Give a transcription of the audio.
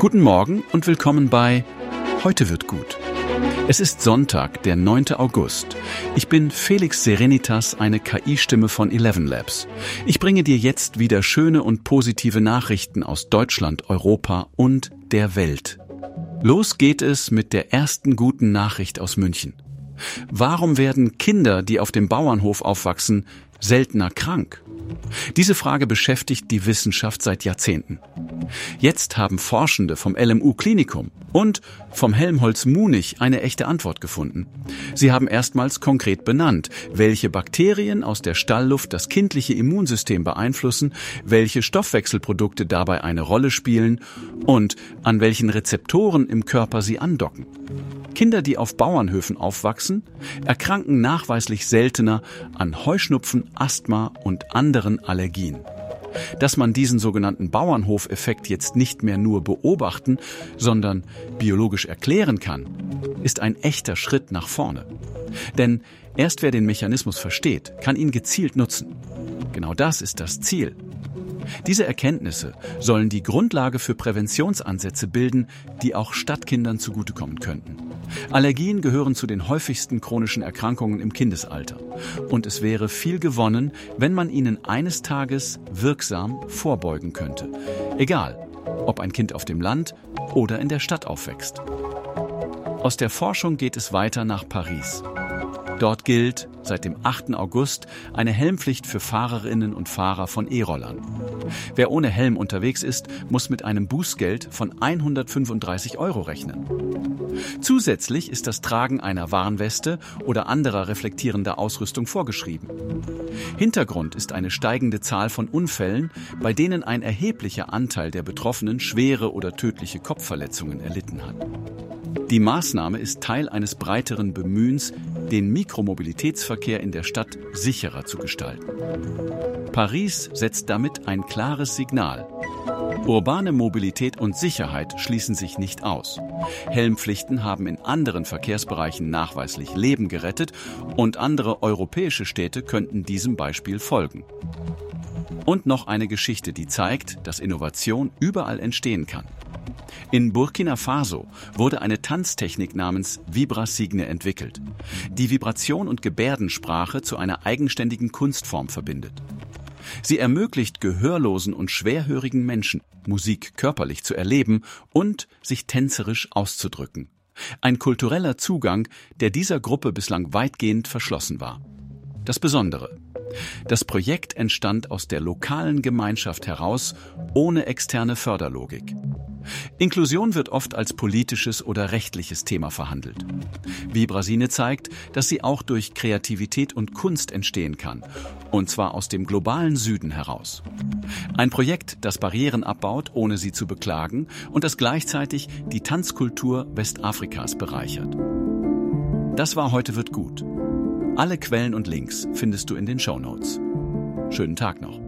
Guten Morgen und willkommen bei Heute wird gut. Es ist Sonntag, der 9. August. Ich bin Felix Serenitas, eine KI-Stimme von ElevenLabs. Ich bringe dir jetzt wieder schöne und positive Nachrichten aus Deutschland, Europa und der Welt. Los geht es mit der ersten guten Nachricht aus München. Warum werden Kinder, die auf dem Bauernhof aufwachsen, seltener krank? Diese Frage beschäftigt die Wissenschaft seit Jahrzehnten. Jetzt haben Forschende vom LMU Klinikum und vom Helmholtz Munich eine echte Antwort gefunden. Sie haben erstmals konkret benannt, welche Bakterien aus der Stallluft das kindliche Immunsystem beeinflussen, welche Stoffwechselprodukte dabei eine Rolle spielen und an welchen Rezeptoren im Körper sie andocken. Kinder, die auf Bauernhöfen aufwachsen, erkranken nachweislich seltener an Heuschnupfen, Asthma und anderen Allergien. Dass man diesen sogenannten Bauernhofeffekt jetzt nicht mehr nur beobachten, sondern biologisch erklären kann, ist ein echter Schritt nach vorne. Denn erst wer den Mechanismus versteht, kann ihn gezielt nutzen. Genau das ist das Ziel. Diese Erkenntnisse sollen die Grundlage für Präventionsansätze bilden, die auch Stadtkindern zugutekommen könnten. Allergien gehören zu den häufigsten chronischen Erkrankungen im Kindesalter. Und es wäre viel gewonnen, wenn man ihnen eines Tages wirksam vorbeugen könnte. Egal, ob ein Kind auf dem Land oder in der Stadt aufwächst. Aus der Forschung geht es weiter nach Paris. Dort gilt seit dem 8. August eine Helmpflicht für Fahrerinnen und Fahrer von E-Rollern. Wer ohne Helm unterwegs ist, muss mit einem Bußgeld von 135 € rechnen. Zusätzlich ist das Tragen einer Warnweste oder anderer reflektierender Ausrüstung vorgeschrieben. Hintergrund ist eine steigende Zahl von Unfällen, bei denen ein erheblicher Anteil der Betroffenen schwere oder tödliche Kopfverletzungen erlitten hat. Die Maßnahme ist Teil eines breiteren Bemühens, den Mikromobilitätsverkehr in der Stadt sicherer zu gestalten. Paris setzt damit ein klares Signal. Urbane Mobilität und Sicherheit schließen sich nicht aus. Helmpflichten haben in anderen Verkehrsbereichen nachweislich Leben gerettet und andere europäische Städte könnten diesem Beispiel folgen. Und noch eine Geschichte, die zeigt, dass Innovation überall entstehen kann. In Burkina Faso wurde eine Tanztechnik namens Vibrasigne entwickelt, die Vibration und Gebärdensprache zu einer eigenständigen Kunstform verbindet. Sie ermöglicht gehörlosen und schwerhörigen Menschen, Musik körperlich zu erleben und sich tänzerisch auszudrücken. Ein kultureller Zugang, der dieser Gruppe bislang weitgehend verschlossen war. Das Besondere: Das Projekt entstand aus der lokalen Gemeinschaft heraus, ohne externe Förderlogik. Inklusion wird oft als politisches oder rechtliches Thema verhandelt. Vibrasigne zeigt, dass sie auch durch Kreativität und Kunst entstehen kann, und zwar aus dem globalen Süden heraus. Ein Projekt, das Barrieren abbaut, ohne sie zu beklagen, und das gleichzeitig die Tanzkultur Westafrikas bereichert. Das war Heute wird gut. Alle Quellen und Links findest du in den Shownotes. Schönen Tag noch.